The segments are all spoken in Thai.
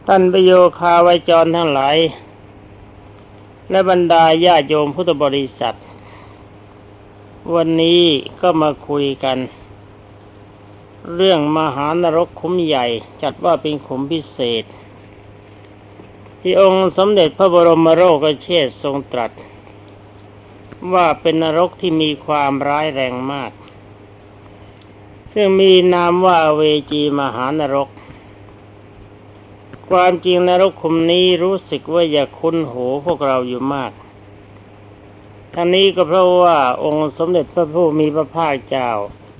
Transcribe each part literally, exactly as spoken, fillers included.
ท่านประโยคาวจรทั้งหลายและบรรดาญาโยมพุทธบริษัทวันนี้ก็มาคุยกันเรื่องมหานรกขุมใหญ่จัดว่าเป็นขุมพิเศษที่องค์สมเด็จพระบรมโลกเชษฐ์ทรงตรัสว่าเป็นนรกที่มีความร้ายแรงมากซึ่งมีนามว่าอเวจีมหานรกความจริงนรกขุมนี้รู้สึกว่าอย่าคุ้นหูพวกเราอยู่มากทั้งนี้ก็เพราะว่าองค์สมเด็จพระผู้มีพระภาคเจ้า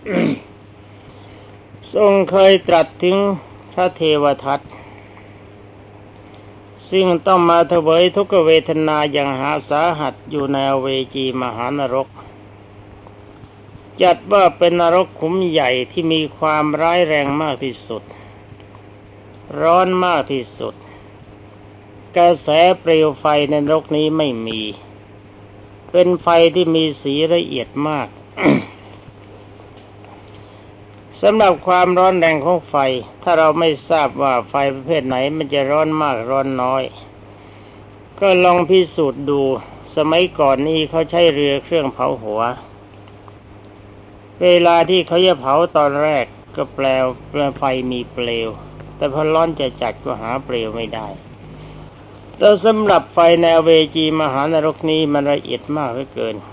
ทรงเคยตรัสถึงพระเทวทัตซึ่งต้องมาเถวยทุกขเวทนาอย่างหาสาหัสอยู่ในอเวจีมหานรกจัดว่าเป็นนรกขุมใหญ่ที่มีความร้ายแรงมากที่สุดร้อนมากที่สุดกระแสเปลวไฟในนรกนี้ไม่มีเป็นไฟที่มีสีละเอียดมาก สำหรับความร้อนแรงของไฟถ้าเราไม่ทราบว่าไฟประเภทไหนมันจะร้อนมากร้อนน้อยก็ลองพิสูจน์ดูสมัยก่อนนี้เขาใช้เรือเครื่องเผาหัวเวลาที่เขาจะเผาตอนแรกก็แปลวไฟมีเปลวแต่พอร้อนจะจัดก็หาเปลวไม่ได้แล้วสำหรับไฟในอเวจีมหานรกนี้มันละเอียดมากเหลือเกิน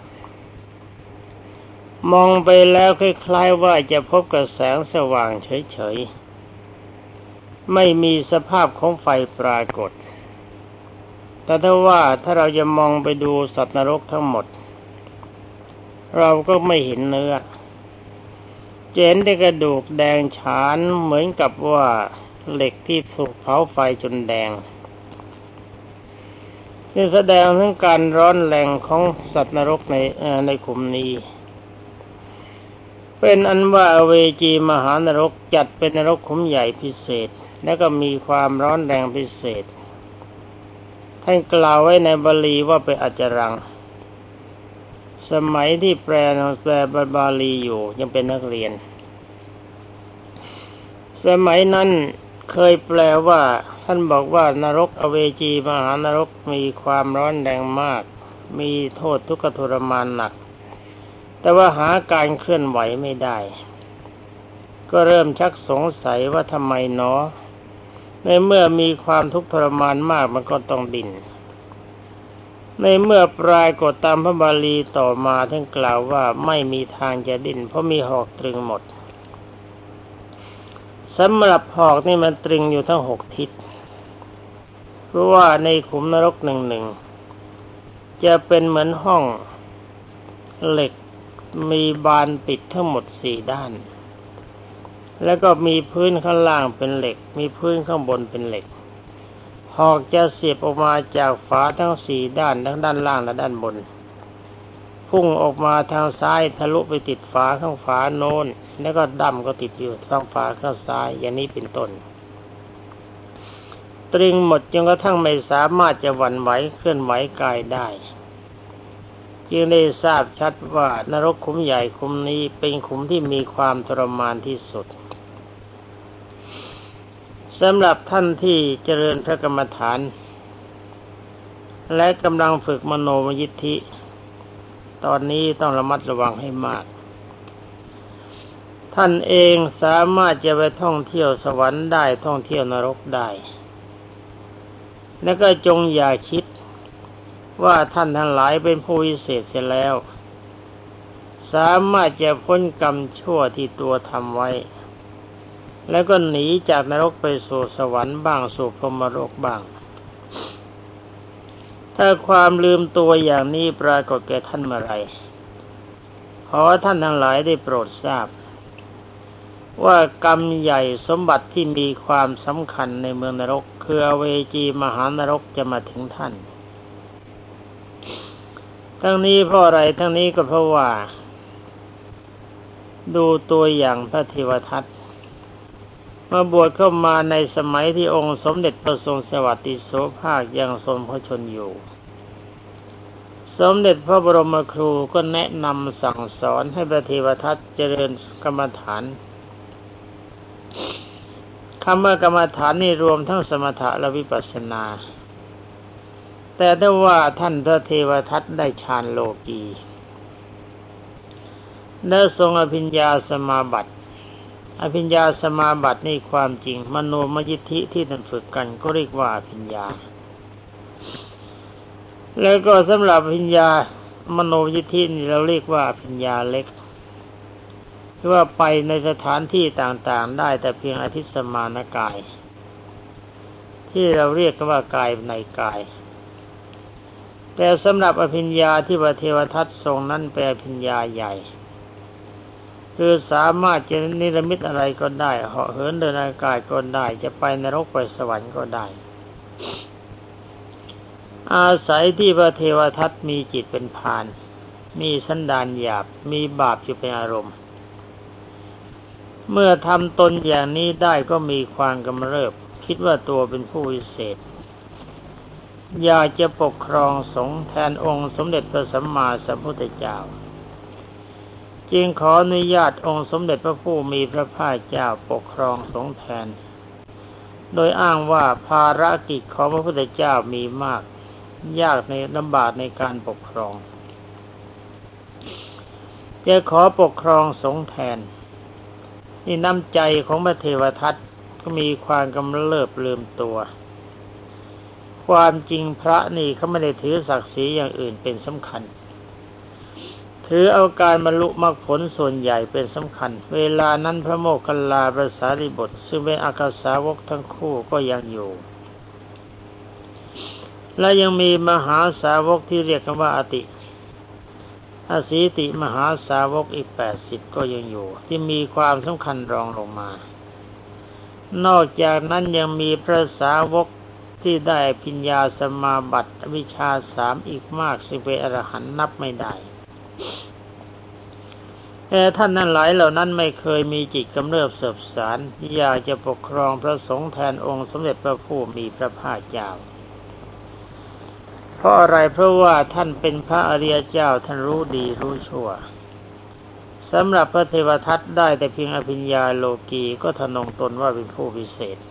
มองไปแล้วคล้ายๆว่าจะพบกับแสงสว่างเฉยๆไม่มีสภาพของไฟปรากฏแต่ถ้าว่าถ้าเราจะมองไปดูสัตว์นรกทั้งหมดเราก็ไม่เห็นเนื้อเห็นแต่กระดูกแดงฉานเหมือนกับว่าเหล็กที่ถูกเผาไฟจนแดงนี่แสดงถึงการร้อนแรงของสัตว์นรกในในขุมนี้เป็นอันว่าอเวจีมหานรกจัดเป็นนรกขุมใหญ่พิเศษและก็มีความร้อนแรงพิเศษท่านกล่าวไว้ในบาลีว่าเป็นอจรังสมัยที่แปลแปลบาลีอยู่ยังเป็นนักเรียนสมัยนั้นเคยแปลว่าท่านบอกว่านรกอเวจีมหานรกมีความร้อนแรงมากมีโทษทุกขทรมานหนักแต่ว่าหาการเคลื่อนไหวไม่ได้ก็เริ่มชักสงสัยว่าทำไมหนอในเมื่อมีความทุกข์ทรมานมากมันก็ต้องดิ้นในเมื่อปรากฏตามพระบาลีต่อมาท่านกล่าวว่าไม่มีทางจะดิ้นเพราะมีหอกตรึงหมดสำหรับหอกนี่มันตรึงอยู่ทั้งหกทิศเพราะว่าในขุมนรกหนึ่งหนึ่งจะเป็นเหมือนห้องเหล็กมีบานปิดทั้งหมดสี่ด้านแล้วก็มีพื้นข้างล่างเป็นเหล็กมีพื้นข้างบนเป็นเหล็กหอกจะเสียบออกมาจากฝาทั้งสี่ด้านทั้งด้านล่างและด้านบนพุ่งออกมาทางซ้ายทะลุไปติดฝาข้างฝาโน้นแล้วก็ดั้มก็ติดอยู่ทางฝาข้างซ้ายอย่างนี้เป็นต้นตรึงหมดจนกระทั่งไม่สามารถจะหวั่นไหวเคลื่อนไหวกายได้จึงได้ทราบชัดว่านรกขุมใหญ่ขุมนี้เป็นขุมที่มีความทรมานที่สุดสำหรับท่านที่เจริญพระกรรมฐานและกำลังฝึกมโนมยิทธิตอนนี้ต้องระมัดระวังให้มากท่านเองสามารถจะไปท่องเที่ยวสวรรค์ได้ท่องเที่ยวนรกได้และก็จงอย่าคิดว่าท่านทั้งหลายเป็นผู้วิเศษเสียแล้วสามารถจะพ้นกรรมชั่วที่ตัวทำไว้แล้วก็หนีจากนรกไปสู่สวรรค์บ้างสู่พรหมโลกบ้างถ้าความลืมตัวอย่างนี้ปรากฏแก่ท่านเมื่อไรขอท่านทั้งหลายได้โปรดทราบว่ากรรมใหญ่สมบัติที่มีความสำคัญในเมืองนรกคืออเวจีมหานรกจะมาถึงท่านทั้งนี้เพราะอะไรทั้งนี้ก็เพราะว่าดูตัวอย่างพระเทวทัตมาบวชเข้ามาในสมัยที่องค์สมเด็จพระทรงสวัสดิโสภาคยังทรงพระชนอยู่สมเด็จพระบรมครูก็แนะนำสั่งสอนให้พระเทวทัตเจริญกรรมฐานคำว่ากรรมฐานนี่รวมทั้งสมถะและวิปัสสนาแต่ถ้าว่าท่านพระเทวทัตได้ฌานโลกีและทรงอภิญญาสมาบัติอภิญญาสมาบัตินี่ความจริงมโนมยิทธิที่ท่านฝึกกันก็เรียกว่าอภิญญาแล้วก็สำหรับอภิญญามโนมยิทธินี่เราเรียกว่าอภิญญาเล็กที่ว่าไปในสถานที่ต่างๆได้แต่เพียงอธิสมานกายที่เราเรียกกันว่ากายในกายแต่สำหรับอภิญญาที่พระเทวทัตทรงนั้นเป็นอภิญญาใหญ่คือสามารถจะนิรมิตอะไรก็ได้เหาะเหินเดินอากาศก็ได้จะไปนรกไปสวรรค์ก็ได้อาศัยที่พระเทวทัตมีจิตเป็นพานมีสันดานหยาบมีบาปอยู่เป็นอารมณ์เมื่อทำตนอย่างนี้ได้ก็มีความกำเริบคิดว่าตัวเป็นผู้วิเศษอยากจะปกครองสงฆ์แทนองค์สมเด็จพระสัมมาสัมพุทธเจ้าจึงขออนุญาตองค์สมเด็จพระผู้มีพระภาคเจ้าปกครองสงฆ์แทนโดยอ้างว่าภารกิจของพระพุทธเจ้ามีมากยากในลำบากในการปกครองจะขอปกครองสงฆ์แทนนี่น้ำใจของพระเทวทัตก็มีความกำเริบลืมตัวความจริงพระนี่เขาไม่ได้ถือศักดิ์ศรีอย่างอื่นเป็นสำคัญถือเอาการบรรลุมรรคผลส่วนใหญ่เป็นสำคัญเวลานั้นพระโมคคัลลาพระสารีบุตรซึ่งเป็นอัครสาวกทั้งคู่ก็ยังอยู่และยังมีมหาสาวกที่เรียกกันว่าอติอสีติมหาสาวกอีกแปดสิบก็ยังอยู่ที่มีความสำคัญรองลงมานอกจากนั้นยังมีพระสาวกที่ได้อภิญญาสมาบัติวิชชาสามอีกมากซึ่งเป็นอรหันต์นับไม่ได้แต่ท่านนั้นหลายเหล่านั้นไม่เคยมีจิตกำเริบเสบสารอยากจะปกครองพระสงฆ์แทนองค์สมเด็จพระผู้มีพระภาคเจ้าเพราะอะไรเพราะว่าท่านเป็นพระอริยเจ้าท่านรู้ดีรู้ชั่วสำหรับพระเทวทัตได้แต่เพียงอภิญญาโลกีก็ทะนงตนว่าเป็นผู้พิเศษ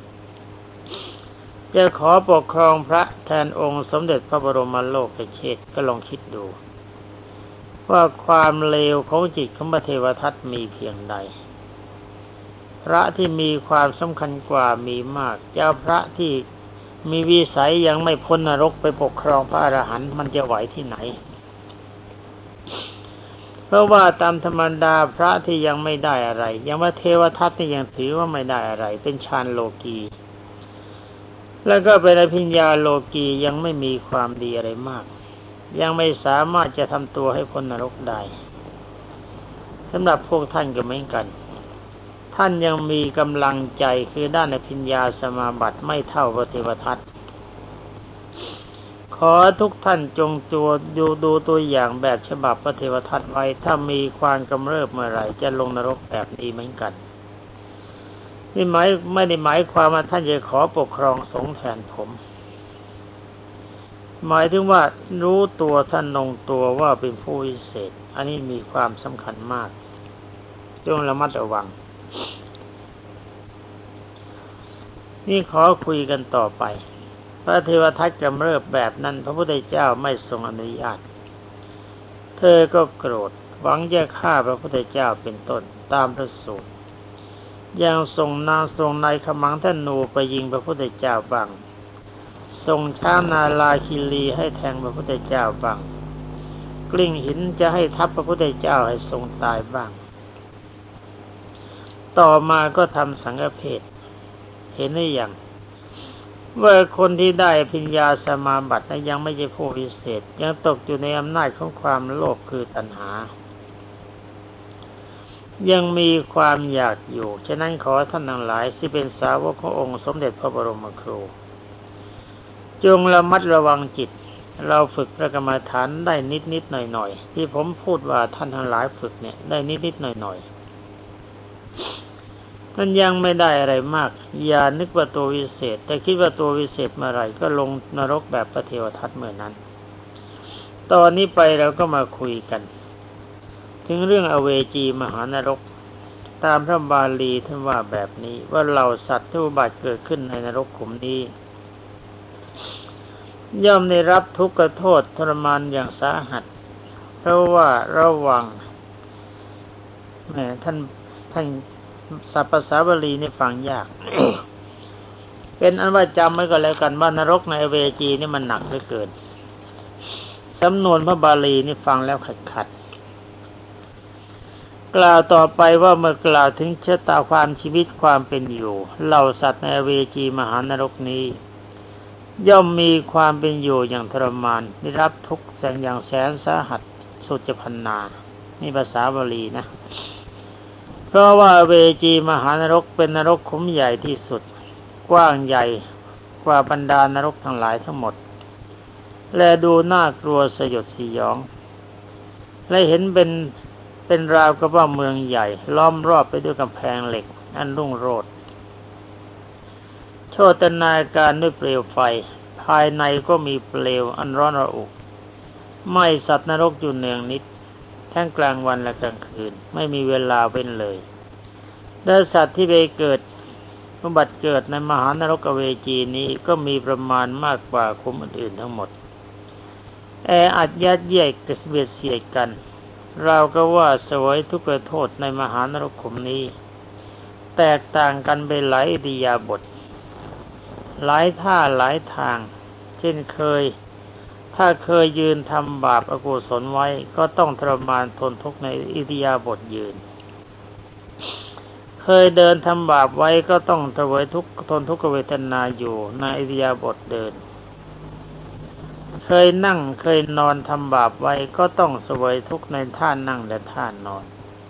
จะขอปกครองพระแทนองค์สมเด็จพระบรมโลกเชษฐ์ก็ลองคิดดูว่าความเลวของจิตของพระเทวทัตมีเพียงใดพระที่มีความสำคัญกว่ามีมากเจ้าพระที่มีวิสัยยังไม่พ้นนรกไปปกครองพระอรหันต์มันจะไหวที่ไหนเพราะว่าตามธรรมดาพระที่ยังไม่ได้อะไรยังว่าเทวทัตนี่ยังถือว่าไม่ได้อะไรเป็นฌานโลกีแล้วก็เป็นอภิญญาโลกียังไม่มีความดีอะไรมากยังไม่สามารถจะทำตัวให้พ้นนรกได้สำหรับพวกท่านก็เหมือนกันท่านยังมีกำลังใจคือด้านอภิญญาสมาบัติไม่เท่าพระเทวทัตขอทุกท่านจงตัวดูดูตัวอย่างแบบฉบับพระเทวทัตไว้ถ้ามีความกำเริบเมื่อไหร่จะลงนรกแบบนี้เหมือนกันนี่หมายไม่ได้หมายความว่าท่านจะขอปกครองสงฆ์แทนผมหมายถึงว่ารู้ตัวท่านลงตัวว่าเป็นผู้วิเศษอันนี้มีความสำคัญมากจงระมัดระวังนี่ขอคุยกันต่อไปพระเทวทัตกำเริบแบบนั้นพระพุทธเจ้าไม่ทรงอนุญาตเธอก็โกรธหวังจะฆ่าพระพุทธเจ้าเป็นต้นตามพระสูตรยังส่งนางทรงนายขมังธนูไปยิงพระพุทธเจ้าบ้างส่งช้างนาลาคิรีให้แทงพระพุทธเจ้าบ้างกลิ้งหินจะให้ทับพระพุทธเจ้าให้ทรงตายบ้างต่อมาก็ทำสังฆเพศเห็นได้อย่างว่าคนที่ได้อภิญญาสมาบัตินั้นยังไม่ใช่ผู้วิเศษยังตกอยู่ในอำนาจของความโลภคือตัณหายังมีความอยากอยู่ฉะนั้นขอท่านทั้งหลายที่เป็นสาวกขององค์สมเด็จพระบรมครูจงระมัดระวังจิตเราฝึกพระกรรมฐานได้นิดนิดหน่อยหน่อยที่ผมพูดว่าท่านทั้งหลายฝึกเนี่ยได้นิดนิดหน่อยหน่อยมันยังไม่ได้อะไรมากอย่านึกว่าตัววิเศษแต่คิดว่าตัววิเศษเมื่อไหร่ก็ลงนรกแบบพระเทวทัตเมื่อนั้นตอนนี้ไปเราก็มาคุยกันถึงเรื่องอเวจีมหานรกตามพระบาลีท่านว่าแบบนี้ว่าเหล่าสัตว์ที่อุบัติเกิดขึ้นในนรกขุมนี้ย่อมได้รับทุกขโทษทรมานอย่างสาหัสเพราะว่าระวังแหมท่านท่านศัพท์ภาษาบาลีนี่ฟังยาก เป็นอันว่าจำไว้ก็แล้วกันว่านรกในอเวจีนี่มันหนักเหลือเกินสำนวนพระบาลีนี่ฟังแล้วขัดขัดกล่าวต่อไปว่าเมื่อกล่าวถึงชะตาความชีวิตความเป็นอยู่เหล่าสัตว์ในอเวจีมหานรกนี้ย่อมมีความเป็นอยู่อย่างทรมานได้รับทุกข์แสนอย่างแสนสาหัสสุดจะพรรณนานี่ภาษาบาลีนะเพราะว่าอเวจีมหานรกเป็นนรกขุมใหญ่ที่สุดกว้างใหญ่กว่าบรรดานรกทั้งหลายทั้งหมดและดูน่ากลัวสยดสยองและเห็นเป็นเป็นราวกับว่าเมืองใหญ่ล้อมรอบไปด้วยกำแพงเหล็กอันรุ่งโรจน์โชตนาการด้วยเปลวไฟภายในก็มีเปลวอันร้อนระอุไหม้สัตว์นรกอยู่เนืองนิดทั้งกลางวันและกลางคืนไม่มีเวลาเว้นเลยและสัตว์ที่ไปเกิดอุบัติเกิดในมหานรกอเวจีนี้ก็มีประมาณมากกว่าขุมอื่นๆทั้งหมดแออัดยัดเยียดกระเบียดเสียดกันเราก็ว่าเสวยทุกขโทษในมหานรกขุมนี้แตกต่างกันไปหลายอิริยาบถหลายท่าหลายทางเช่นเคยถ้าเคยยืนทำบาปอกุศลไว้ก็ต้องทรมานทนทุกข์ในอิริยาบถยืนเคยเดินทำบาปไว้ก็ต้องเสวยทุกข์ทนทุกขเวทนาอยู่ในอิริยาบถเดินเคยนั่งเคยนอนทำบาปไว้ก็ต้องเสวยทุกข์ในท่านั่งและท่านอน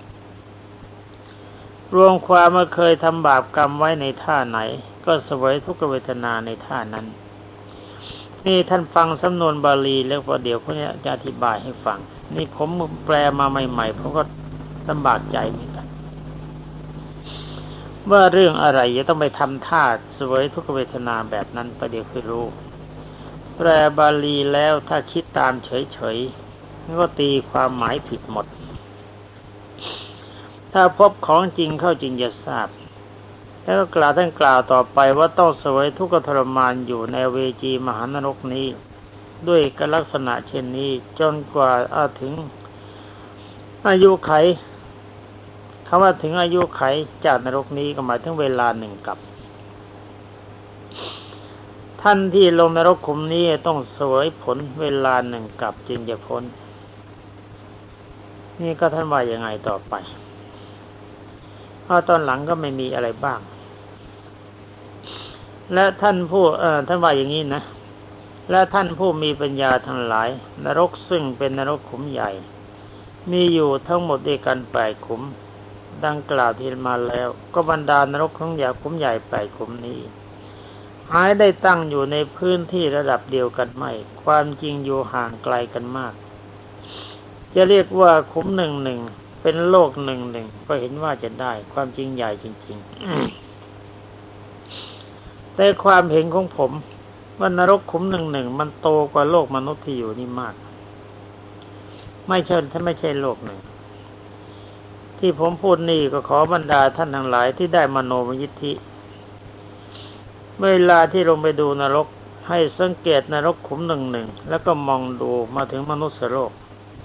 รวมความว่าเคยทำบาปกรรมไว้ในท่าไหนก็เสวยทุกขเวทนาในท่านั้นนี่ท่านฟังสำนวนบาลีแล้วพอเดี๋ยวพวกนี้จะอธิบายให้ฟังนี่ผมแปลมาใหม่ๆผมก็ลำบากใจเหมือนกันว่าเรื่องอะไรจะต้องไปทำท่าเสวยทุกขเวทนาแบบนั้นประเดี๋ยวค่อยรู้แปลบาลีแล้วถ้าคิดตามเฉยๆก็ตีความหมายผิดหมดถ้าพบของจริงเข้าจริงจะทราบแล้วก็กล่าวท่านกล่าวต่อไปว่าต้องเสวยทุกขทรมานอยู่ในเวจีมหานรกนี้ด้วยกลักษณะเช่นนี้จนกว่าถึงอายุไขคำว่าถึงอายุไขจากนรกนี้ก็หมายถึงเวลาหนึ่งกับท่านที่ลงนรกขุมนี้ต้องเสวยผลเวลาหนึ่งกับจึงจะพ้นนี่ก็ท่านว่ายังไงต่อไปเพราะตอนหลังก็ไม่มีอะไรบ้างและท่านผู้เอ่อท่านว่าอย่างนี้นะและท่านผู้มีปัญญาทั้งหลายนรกซึ่งเป็นนรกขุมใหญ่มีอยู่ทั้งหมดด้วยกันแปดขุมดังกล่าวที่มาแล้วก็บรรดานรกของใหญ่ขุมใหญ่แปดขุมนี้หายได้ตั้งอยู่ในพื้นที่ระดับเดียวกันไม่ความจริงอยู่ห่างไกลกันมากจะเรียกว่าขุมหนึ่งหนึ่งเป็นโลกหนึ่งหนึ่งก็เห็นว่าจะได้ความจริงใหญ่จริงๆแต่ความเห็นของผมว่านรกขุมหนึ่งหนึ่งมันโตกว่าโลกมนุษย์ที่อยู่นี่มากไม่ใช่ถ้าไม่ใช่โลกหนึ่งที่ผมพูดนี่ก็ขอบรรดาท่านทั้งหลายที่ได้มโนมยิทธิเวลาที่ลงไปดูนรกให้สังเกตนรกขุมหนึ่งหนึ่งแล้วก็มองดูมาถึงมนุษย์โลก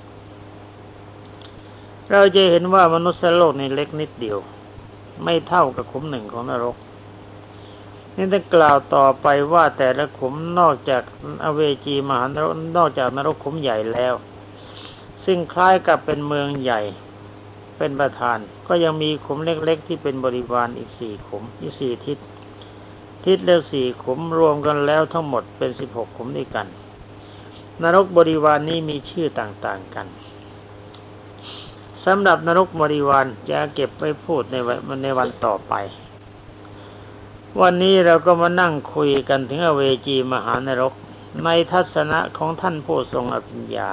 เราจะเห็นว่ามนุษย์โลกนี่เล็กนิดเดียวไม่เท่ากับขุมหนึ่งของนรกนี่ต้องกล่าวต่อไปว่าแต่ละขุมนอกจากอเวจีมหานรกนอกจากนรกขุมใหญ่แล้วซึ่งคล้ายกับเป็นเมืองใหญ่เป็นประธานก็ยังมีขุมเล็กๆที่เป็นบริวารอีกสี่ขุมอีกสี่ทิศทิศละสี่ขุมรวมกันแล้วทั้งหมดเป็นสิบหกขุมด้วยกันนรกบริวาร น, นี้มีชื่อต่างๆกันสำหรับนรกบริวารจะเก็บไว้พูดในวันในวันต่อไปวันนี้เราก็มานั่งคุยกันถึงอเวจีมหานรกในทัศนะของท่านผู้ทรงอภิญญา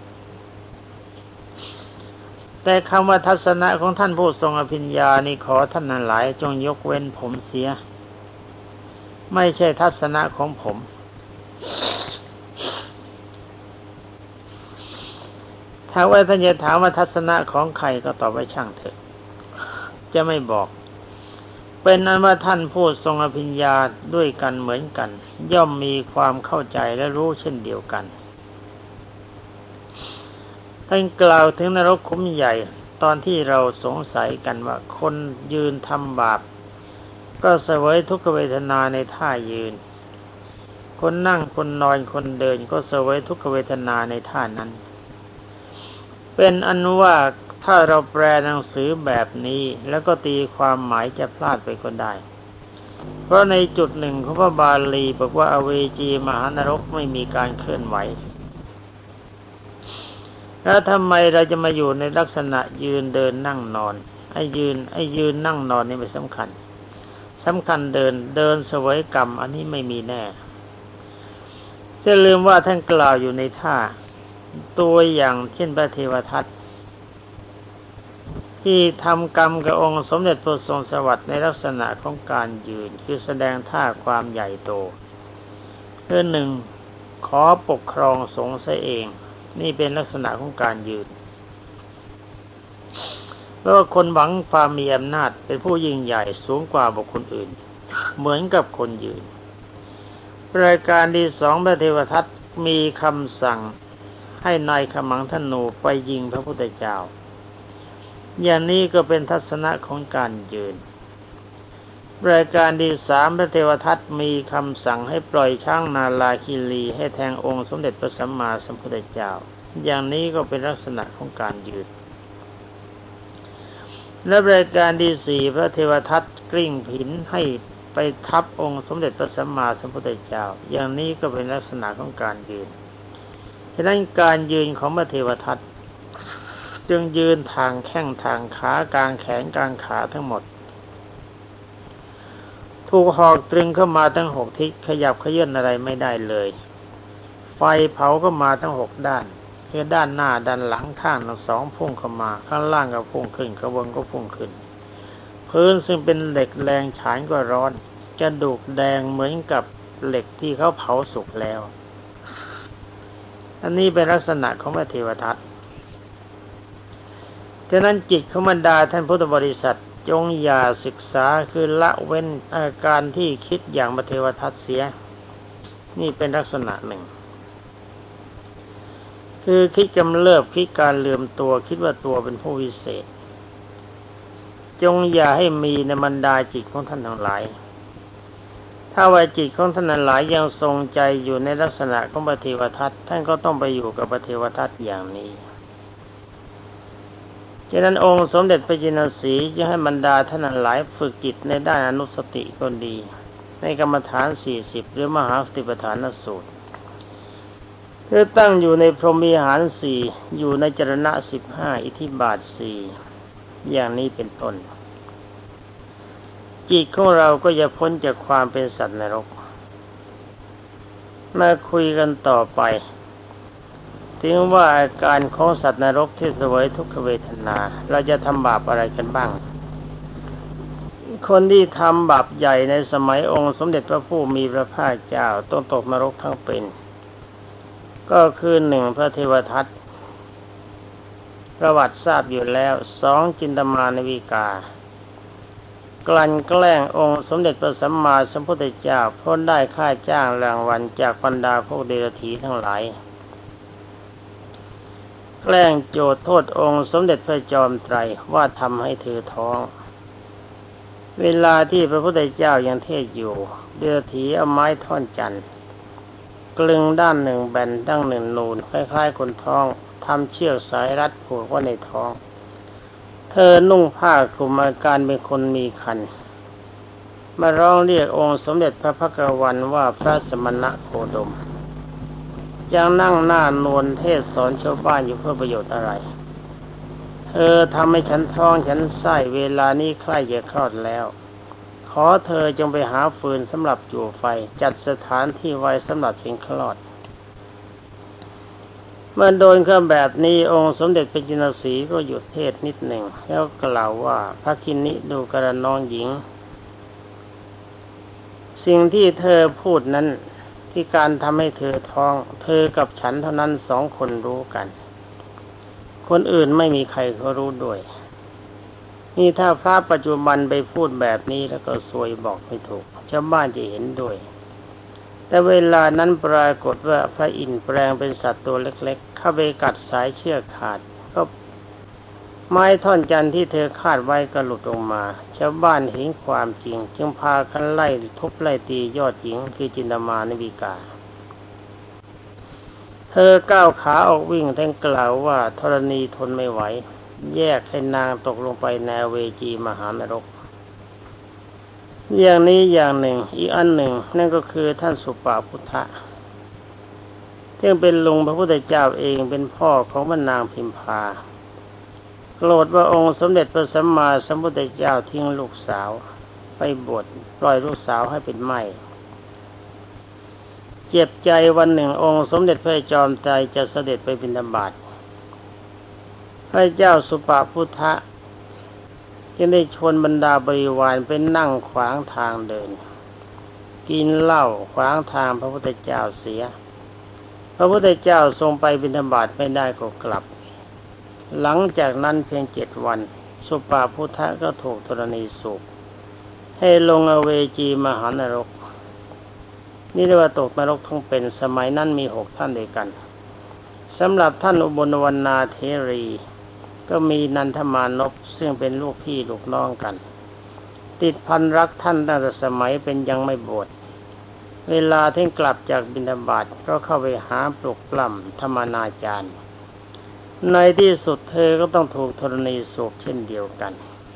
แต่คำว่าทัศนะของท่านผู้ทรงอภิญญานี่ขอท่านทั้งหลายจงยกเว้นผมเสียไม่ใช่ทัศนะของผมถ้าว่าท่านจะถามว่าทัศนะของใครก็ตอบว่าช่างเถอะจะไม่บอกเป็นนั้นว่าท่านผู้ทรงอภิญญาด้วยกันเหมือนกันย่อมมีความเข้าใจและรู้เช่นเดียวกันท่านกล่าวถึงนรกขุมใหญ่ตอนที่เราสงสัยกันว่าคนยืนทำบาปก็เสวยทุกขเวทนาในท่ายืนคนนั่งคนนอนคนเดินก็เสวยทุกขเวทนาในท่านั้นเป็นอันว่าถ้าเราแปลหนังสือแบบนี้แล้วก็ตีความหมายจะพลาดไปก็ได้เพราะในจุดหนึ่งของพระบาลีบอกว่าอเวจีมหานรกไม่มีการเคลื่อนไหวแล้วทำไมเราจะมาอยู่ในลักษณะยืนเดินนั่งนอนไอ้ยืนไอ้ยืนนั่งนอนนี่ไม่สำคัญสำคัญเดินเดินเสวยกรรมอันนี้ไม่มีแน่จะลืมว่าท่านกล่าวอยู่ในท่าตัวอย่างเช่นพระเทวทัตที่ทำกรรมกับองค์สมเด็จพระทรงสวัสดิ์ในลักษณะของการยืนคือแสดงท่าความใหญ่โตคือหนึ่งขอปกครองสงฆ์ซะเองนี่เป็นลักษณะของการยืนเพราะว่าคนหวังความมีอำนาจเป็นผู้ยิ่งใหญ่สูงกว่าบุคคลอื่นเหมือนกับคนยืนรายการที่สองพระเทวทัตมีคำสั่งให้นายขมังธนูไปยิงพระพุทธเจ้าอย่างนี้ก็เป็นทัศนะของการยืนรายการที่สามพระเทวทัตมีคำสั่งให้ปล่อยช้างนาลาคิรีให้แทงองค์สมเด็จพระสัมมาสัมพุทธเจ้าอย่างนี้ก็เป็นลักษณะของการยืนและรายการที่สี่พระเทวทัตกลิ้งหินให้ไปทับองค์สมเด็จพระสัมมาสัมพุทธเจ้าอย่างนี้ก็เป็นลักษณะของการยืนฉะนั้นการยืนของพระเทวทัตจึงยืนทางแข้งทางขากลางแขนกลางขาทั้งหมดถูกหอกตรึงเข้ามาทั้งหกทิศขยับเขยื้อนอะไรไม่ได้เลยไฟเผาก็มาทั้งหกด้านคือด้านหน้าด้านหลังข้างทั้งสองพุ่งเข้ามาข้างล่างก็พุ่งขึ้นข้างบนก็พุ่งขึ้นพื้นซึ่งเป็นเหล็กแรงฉานก็ร้อนกระดูกแดงเหมือนกับเหล็กที่เขาเผาสุกแล้วอันนี้เป็นลักษณะของพระเทวทัตฉะนั้นจิตของบรรดาท่านพุทธบริษัทจงอย่าศึกษาคือละเว้นอาการที่คิดอย่างพระเทวทัตเสียนี่เป็นลักษณะหนึ่งคือคิดกำเริบคิดการลืมตัวคิดว่าตัวเป็นผู้วิเศษจงอย่าให้มีในบรรดาจิตของท่านทั้งหลายถ้าว่าจิตของท่านทั้งหลายยังทรงใจอยู่ในลักษณะของพระเทวทัตท่านก็ต้องไปอยู่กับพระเทวทัตอย่างนี้ฉะนั้นองค์สมเด็จพระจินสีจะให้บรรดาท่านทั้งหลายฝึกจิตในด้านอนุสติก็ดีในกรรมฐานสี่สิบหรือมหาสติปัฏฐานสูตรเพื่อตั้งอยู่ในพรหมิหารสี่อยู่ในจรณะสิบห้าอิทธิบาทสี่อย่างนี้เป็นต้นจิตของเราก็จะพ้นจากความเป็นสัตว์นรกมาคุยกันต่อไปถึงว่าอาการของสัตว์นรกที่เสวยทุกขเวทนาเราจะทำบาปอะไรกันบ้างคนที่ทำบาปใหญ่ในสมัยองค์สมเด็จพระผู้มีพระภาคเจ้าต้องตกนรกทั้งเป็นก็คือหนึ่งพระเทวทัตประวัติทราบอยู่แล้วสองจินตมานวิกากลั่นแกล้งองค์สมเด็จพระสัมมาสัมพุทธเจ้าพ้นได้ค่าจ้างรางวัลจากบรรดาพวกเดรัจฉีทั้งหลายแกล้งโจทย์โทษองค์สมเด็จพระจอมไตรว่าทำให้เธอท้องเวลาที่พระพุทธเจ้ายังเทศอยู่เดรัจฉีเอาไม้ท่อนจันทร์กลึงด้านหนึ่งแบนด้านหนึ่งนูนคล้ายๆคนท้องทำเชือกสายรัดผูกไว้ในท้องเธอนุ่งผ้าคลุมอาการเป็นคนมีครรภ์มาร้องเรียกองค์สมเด็จพระภักวันว่าพระสมณะโคดมยังนั่งหน้านวลเทศสอนชาวบ้านอยู่เพื่อประโยชน์อะไรเธอทำให้ฉันท้องฉันไส้เวลานี้ใกล้จะคลอดแล้วขอเธอจงไปหาฟืนสำหรับจู่ไฟจัดสถานที่ไว้สำหรับเชิงคลอดเมื่อโดนข้าแบบนี้องค์สมเด็จพระจินสีก็หยุดเทศนิดหนึ่งแล้วกล่าวว่าพระคินิดูกระน้องหญิงสิ่งที่เธอพูดนั้นที่การทำให้เธอท้องเธอกับฉันเท่านั้นสองคนรู้กันคนอื่นไม่มีใครเขารู้ด้วยนี่ถ้าพระปัจจุบันไปพูดแบบนี้แล้วก็ซวยบอกไม่ถูกชาวบ้านจะเห็นด้วยแต่เวลานั้นปรากฏว่าพระอินทร์แปลงเป็นสัตว์ตัวเล็กๆเข้าไปกัดสายเชือกขาดก็ไม้ท่อนจันทร์ที่เธอคาดไว้ก็หลุดลงมาชาวบ้านเห็นความจริงจึงพากันไล่ทุบไล่ตียอดหญิงคือจินตมานวิกาเธอก้าวขาออกวิ่งทั้งกล่าวว่าธรณีทนไม่ไหวแยกให้นางตกลงไปในเวจีมหานรกอย่างนี้อย่างหนึ่งอีกอันหนึ่งนั่นก็คือท่านสุปาพุทธะซึ่งเป็นลุงพระพุทธเจ้าเองเป็นพ่อของพระนางพิมพาโกรธว่าองค์สมเด็จพระสัมมาสัมพุทธเจ้าทิ้งลูกสาวไปบวชปล่อยลูกสาวให้เป็นไม้เจ็บใจวันหนึ่งองค์สมเด็จพระจอมไตรจะเสด็จไปบิณฑบาตพระเจ้าสุปาพุทธะจึงได้ชวนบรรดาบริวารไปนั่งขวางทางเดินกินเหล้าขวางทางพระพุทธเจ้าเสียพระพุทธเจ้าทรงไปบิณฑบาตไม่ได้ก็กลับหลังจากนั้นเพียงเจ็ดวันสุปาพุทธะก็ถูกธรณีสูบให้ลงอเวจีมหานรกนี่เรียกว่าตกนรกทั้งเป็นสมัยนั้นมีหกท่านด้วยกันสำหรับท่านอุบลวรรณาเทรีก็มีนันทมานพซึ่งเป็นลูกพี่ลูกน้องกันติดพันรักท่านตั้งแต่สมัยเป็นยังไม่บวชเวลาที่กลับจากบิณฑบาตก็เข้าไปหาปลุกปล้ำธรรมนาจารย์ในที่สุดเธอก็ต้องถูกธรณีสูบเช่นเดียวกัน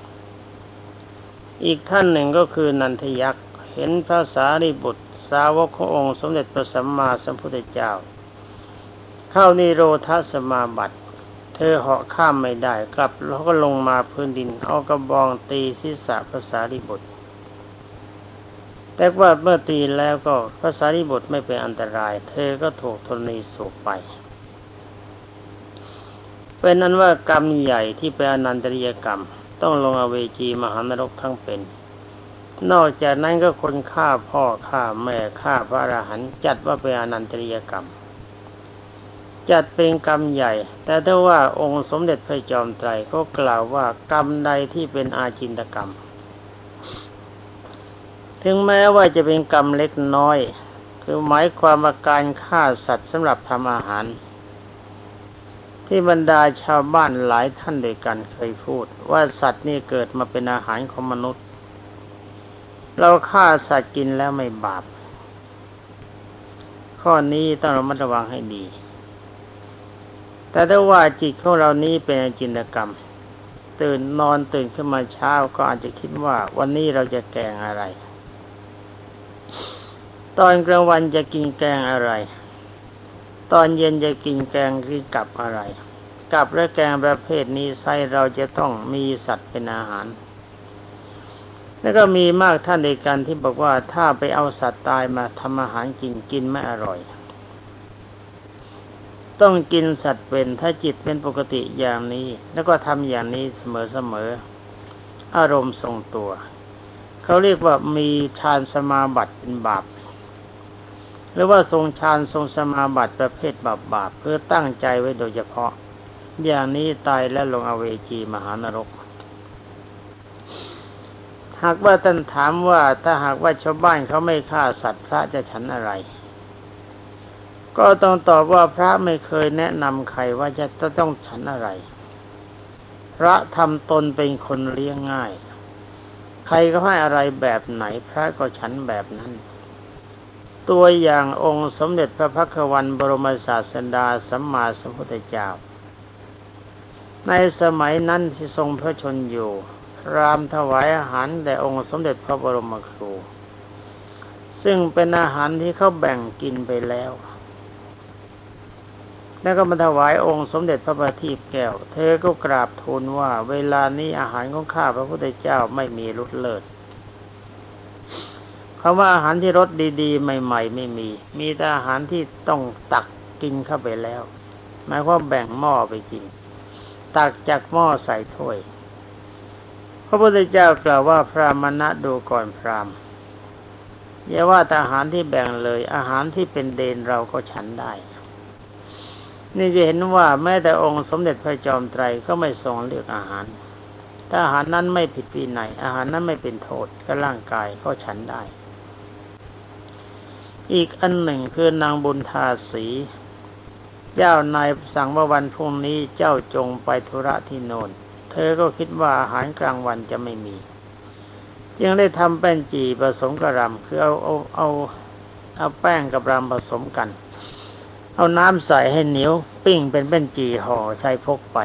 อีกท่านหนึ่งก็คือนันทยักษ์เห็นพระสารีบุตรสาวกขององค์สมเด็จพระสัมมาสัมพุทธเจ้าเข้านิโรธสมาบัติเธอเหาะข้ามไม่ได้กลับแล้วก็ลงมาพื้นดินเอากระบองตีศีรษะพระสารีบุตรแต่ว่าเมื่อตีแล้วก็พระสารีบุตรไม่เป็นอันตรายเธอก็ถูกธรณีสูบไปเป็นนั้นว่ากรรมใหญ่ที่เป็นอนันตริยกรรมต้องลงอเวจีมหานรกทั้งเป็นนอกจากนั้นก็คนฆ่าพ่อฆ่าแม่ฆ่าพระอรหันต์จัดว่าเป็นอนันตริยกรรมจัดเป็นกรรมใหญ่แต่ถ้าว่าองค์สมเด็จพระจอมไตรก็กล่าวว่ากรรมใดที่เป็นอาจินตกรรมถึงแม้ว่าจะเป็นกรรมเล็กน้อยคือหมายความว่าการฆ่าสัตว์สำหรับทำอาหารที่บรรดาชาวบ้านหลายท่านด้วยกันเคยพูดว่าสัตว์นี่เกิดมาเป็นอาหารของมนุษย์เราฆ่าสัตว์กินแล้วไม่บาปข้อนี้ต้องระมัดระวังให้ดีแต่ถ้าว่าจิตของเรานี้เป็นอจินตกรรมตื่นนอนตื่นขึ้นมาเช้าก็อาจจะคิดว่าวันนี้เราจะแกงอะไรตอนกลางวันจะกินแกงอะไรตอนเย็นจะกินแกงหรือกับอะไรกับและแกงประเภทนี้ไซเราจะต้องมีสัตว์เป็นอาหารแล้วก็มีมากท่านในกันที่บอกว่าถ้าไปเอาสัตว์ตายมาทำอาหารกินกินไม่อร่อยต้องกินสัตว์เป็นถ้าจิตเป็นปกติอย่างนี้แล้วก็ทำอย่างนี้เสมอๆอารมณ์ทรงตัวเขาเรียกว่ามีฌานสมาบัติเป็นบาปหรือว่าทรงฌานทรงสมาบัติประเภทบาปๆเพื่อตั้งใจไว้โดยเฉพาะอย่างนี้ตายแล้วลงอเวจีมหานรกหากว่าท่านถามว่าถ้าหากว่าชาวบ้านเขาไม่ฆ่าสัตว์พระจะฉันอะไรก็ต้องตอบว่าพระไม่เคยแนะนำใครว่าจะต้องฉันอะไรพระทำตนเป็นคนเลี้ยงง่ายใครก็ให้อะไรแบบไหนพระก็ฉันแบบนั้นตัวอย่างองค์สมเด็จพระพักวันบรมศาสดาสัมมาสัมพุทธเจ้าในสมัยนั้นที่ทรงพระชนอยู่พราหมณ์ถวายอาหารแด่องค์สมเด็จพระบรมครูซึ่งเป็นอาหารที่เขาแบ่งกินไปแล้วแล้วก็มาถวายองค์สมเด็จพระบัณฑิตแก้วเธอก็กราบทูลว่าเวลานี้อาหารของข้าพระพุทธเจ้าไม่มีรสเลิศคำว่าอาหารที่รสดีๆใหม่ๆไม่มีมีแต่อาหารที่ต้องตักกินเข้าไปแล้วหมายความแบ่งหม้อไปกินตักจากหม้อใส่ถ้วยพระพุทธเจ้ากล่าวว่าพรามณะดูก่อนพราหมณ์อย่าว่าแต่อาหารที่แบ่งเลยอาหารที่เป็นเดนเราก็ฉันได้นี่จะเห็นว่าแม้แต่องค์สมเด็จพระจอมไตรก็ไม่ทรงเลือกอาหารถ้าอาหารนั้นไม่ผิดวินัยอาหารนั้นไม่เป็นโทษกับร่างกายก็ฉันได้อีกอันหนึ่งคือนางบุญทาสีเจ้านายสั่งว่าวันพรุ่งนี้เจ้าจงไปธุระที่โน่นเธอก็คิดว่าอาหารกลางวันจะไม่มีจึงได้ทำแป้งจี่ผสมกับรำคือเอาเอาเอาเอาแป้งกับรำผสมกันเอาน้ำใส่ให้เหนียวปิ้งเป็นแป้งจี่ห่อใช้พกไป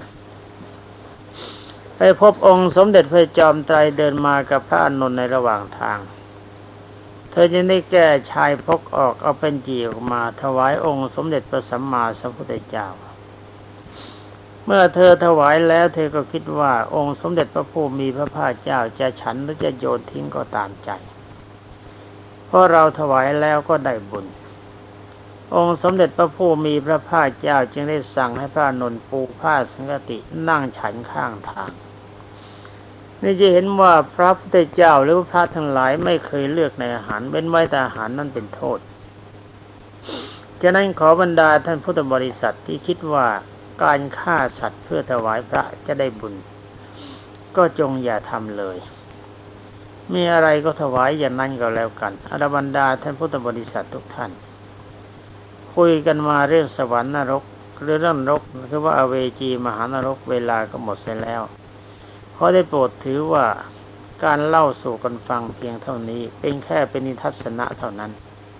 ไปพบองค์สมเด็จพระจอมไตรเดินมากับพระอานนท์ในระหว่างทางเธอจึงได้แก้ชายพกออกเอาเป็นจี่ออกมาถวายองค์สมเด็จพระสัมมาสัมพุทธเจ้าเมื่อเธอถวายแล้วเธอก็คิดว่าองค์สมเด็จพระผู้มีพระภาคเจ้าจะฉันหรือจะโยนทิ้งก็ตามใจเพราะเราถวายแล้วก็ได้บุญองค์สมเด็จพระผู้มีพระภาคเจ้าจึงได้สั่งให้พระอานนท์ปูผ้าสังฆตินั่งฉันข้างทางนี่จะเห็นว่าพระพุทธเจ้าหรือพระทั้งหลายไม่เคยเลือกในอาหารเว้นไว้แต่อาหารนั้นเป็นโทษฉะนั้นขอบรรดาท่านพุทธบริษัทที่คิดว่าการฆ่าสัตว์เพื่อถวายพระจะได้บุญก็จงอย่าทำเลยมีอะไรก็ถวายอย่างนั้นก็แล้วกันอรบรรดาท่านพุทธบริษัททุกท่านคุยกันมาเรื่องสวรรค์นรกหรือเรื่องนรกคือว่าอเวจีมหานรกเวลาก็หมดเสียแล้วขอได้โปรดถือว่าการเล่าสู่กันฟังเพียงเท่านี้เป็นแค่เป็นนิทัศนะเท่านั้น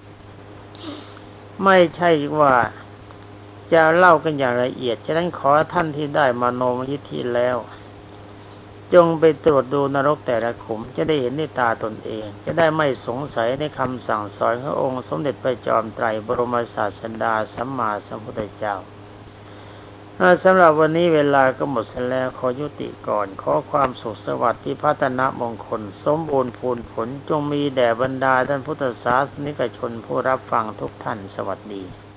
ไม่ใช่ว่าจะเล่ากันอย่างละเอียดฉะนั้นขอท่านที่ได้มโนมยิทธิแล้วจงไปตรวจดูนรกแต่ละขุมจะได้เห็นด้วยตาตนเองจะได้ไม่สงสัยในคำสั่งสอนขององค์สมเด็จพระจอมไตรบรมศาสดาสัมมาสัมพุทธเจ้าสำหรับวันนี้เวลาก็หมดแล้วขอยุติก่อนขอความสุขสวัสดิ์ที่พัฒนามงคลสมบูรณ์พูนผลจงมีแด่บรรดาท่านพุทธศาสนิกชนผู้รับฟังทุกท่านสวัสดี